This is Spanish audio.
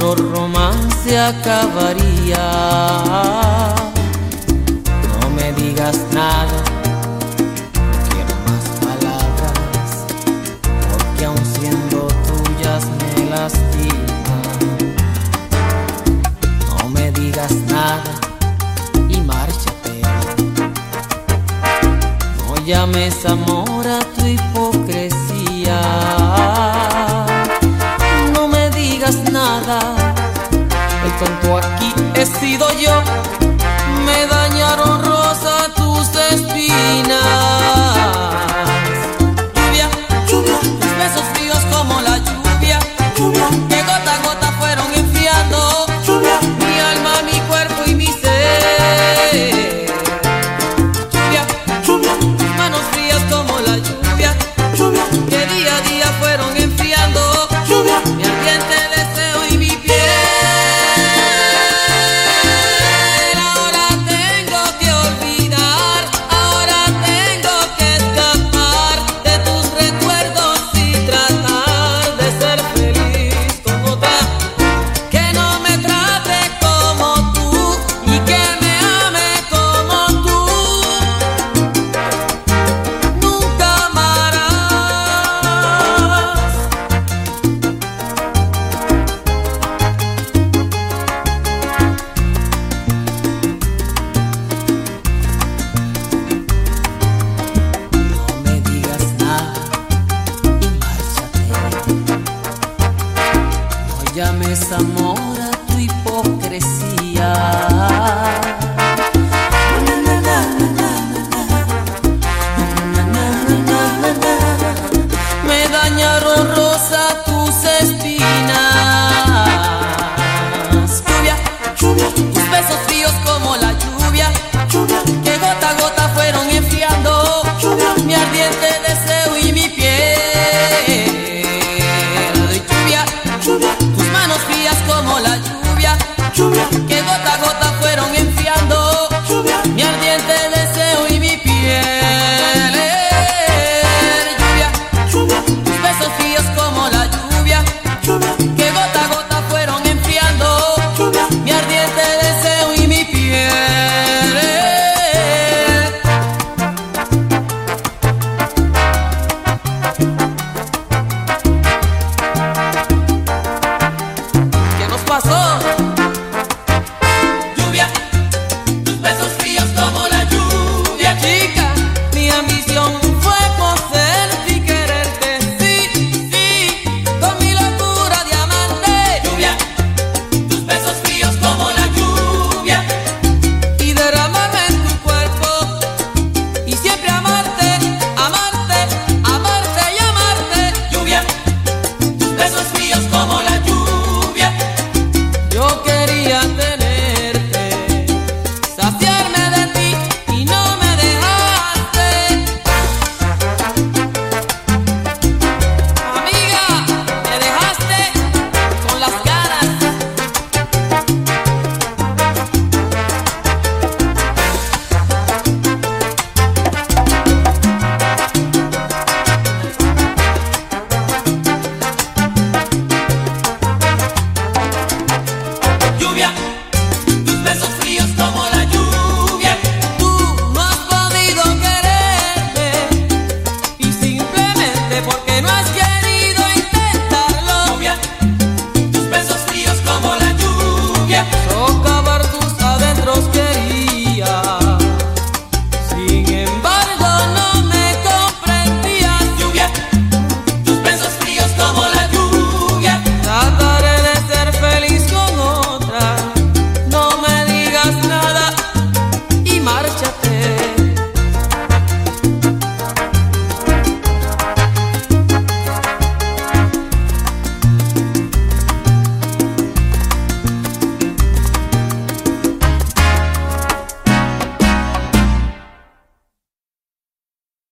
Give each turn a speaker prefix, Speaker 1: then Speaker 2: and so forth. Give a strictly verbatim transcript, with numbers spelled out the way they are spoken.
Speaker 1: nuestro romance acabaría. No me digas nada, no quiero más palabras, porque aun siendo tuyas me lastiman. No me digas nada y márchate. No llames amor a tu hipocresía. No me digas nada, el tonto aquí he sido yo. Me dañaron rosa tus espinas. Lluvia, lluvia, tus besos fríos como la lluvia, lluvia, que gota a gota fueron enfriando, lluvia, mi alma, mi cuerpo y mi ser. Lluvia, lluvia, tus manos frías como la lluvia, lluvia, que día a día fueron enfriando, lluvia, mi ardiente deseo y mi piel. Ahora tengo que olvidar, ahora tengo que escapar de tus recuerdos y tratar de ser feliz con otra que no me trate como tú y que me ame como tú. Nunca amarás. No me digas nada y márchate. No llames amor a tu hipocresía. Me dañaron rosa tus espinas. Lluvia, lluvia, tus besos fríos como la lluvia, lluvia, que gota a gota fueron enfriando, lluvia, mi ardiente deseo y mi piel. Lluvia, lluvia, tus manos frías como la lluvia, lluvia, que gota a gota fueron enfriando, lluvia, mi ardiente deseo y mi piel. Lluvia, lluvia, tus besos fríos como la lluvia, lluvia, que gota a gota fueron enfriando, lluvia, mi ardiente deseo y mi piel. ¿Qué nos pasó? Lluvia, tus besos fríos como la lluvia, chica, mi ambición fue poseerte y quererte, sí, sí, con mi locura de amante. Lluvia, tus besos fríos como la lluvia, y derramarme en tu cuerpo, y siempre amarte, amarte, amarte y amarte. Lluvia, tus besos fríos como la lluvia, yo quería tenerte, saciarme de ti y no me dejaste. Amiga, me dejaste con las ganas. Lluvia, tus besos fríos como la lluvia, tú no has podido quererme y simplemente porque